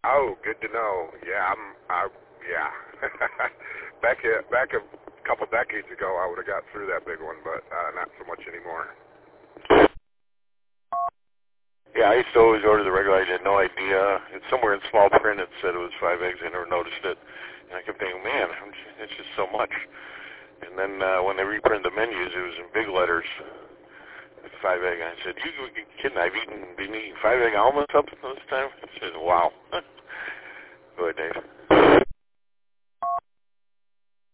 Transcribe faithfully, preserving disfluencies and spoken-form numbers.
Oh, good to know. Yeah, I'm. I yeah. back a, back a couple decades ago, I would have got through that big one, but uh, not so much anymore. Yeah, I used to always order the regular. I had no idea. It's somewhere in small print. It said it was five eggs. I never noticed it, and I kept thinking, man, it's just so much. And then uh, when they reprinted the menus, it was in big letters. Five egg. I said, you kidding? I've eaten, been eating five egg almonds up this time. I said, wow. Go ahead, Dave.